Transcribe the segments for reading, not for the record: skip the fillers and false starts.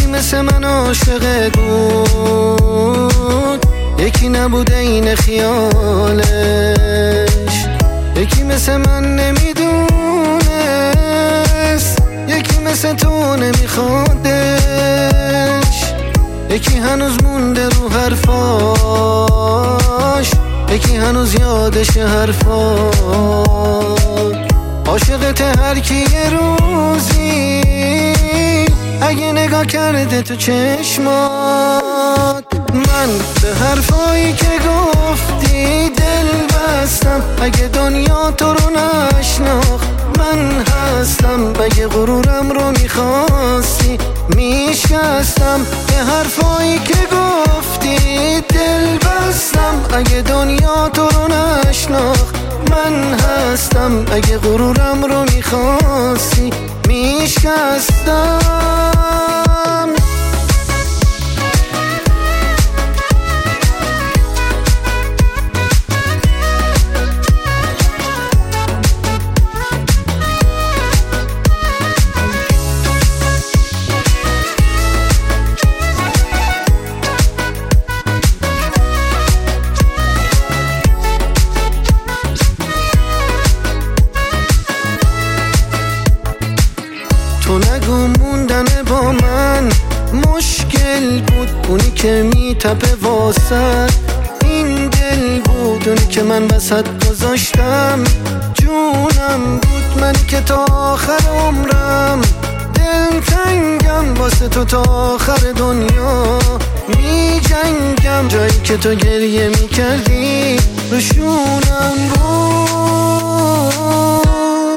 یکی مثل من عاشقت بود، یکی نبوده این خیالش، یکی مثل من نمیدونست، یکی مثل تو نمیخوادش، یکی هنوز مونده رو حرفاش، یکی هنوز یادش حرفات. عاشقت هر کی یه روزی اگه نگاه کرده تو چشمات. من به حرفایی که گفتی دل بستم، اگه دنیا تو رو نشناخت من هستم، اگه غرورم رو میخواستی میشکستم. به حرفایی که گفتی دل بستم، اگه دنیا تو رو نشناخت من هستم، اگه غرورم رو میخواستی میشکستم. تو نگو موندن با من مشکل بود، اونی که میتپه واسد این دل بود، اونی که من وسط گذاشتم جونم بود، منی که تا آخر عمرم دلتنگم واسه تو، تا آخر دنیا می جنگم. جایی که تو گریه میکردی روشونم بود.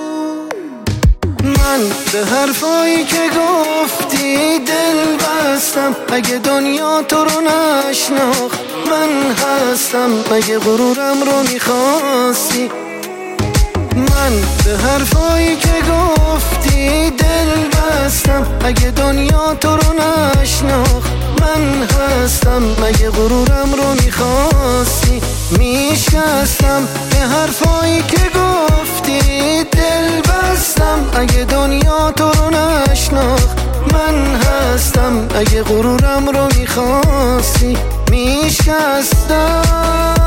من به حرفایی که گفتی دل بستم، اگه دنیا تو رو نشناخت من هستم، اگه غرورم رو میخواستی. من به حرفایی که گفتی دل بستم، اگه دنیا تو رو نشناخت من هستم، اگه غرورم رو میخواستی میشکستم. به حرفایی که گفتی دل بستم، اگه دنیا تو رو نشناخت من هستم، اگه غرورم رو میخواستی میشکستم.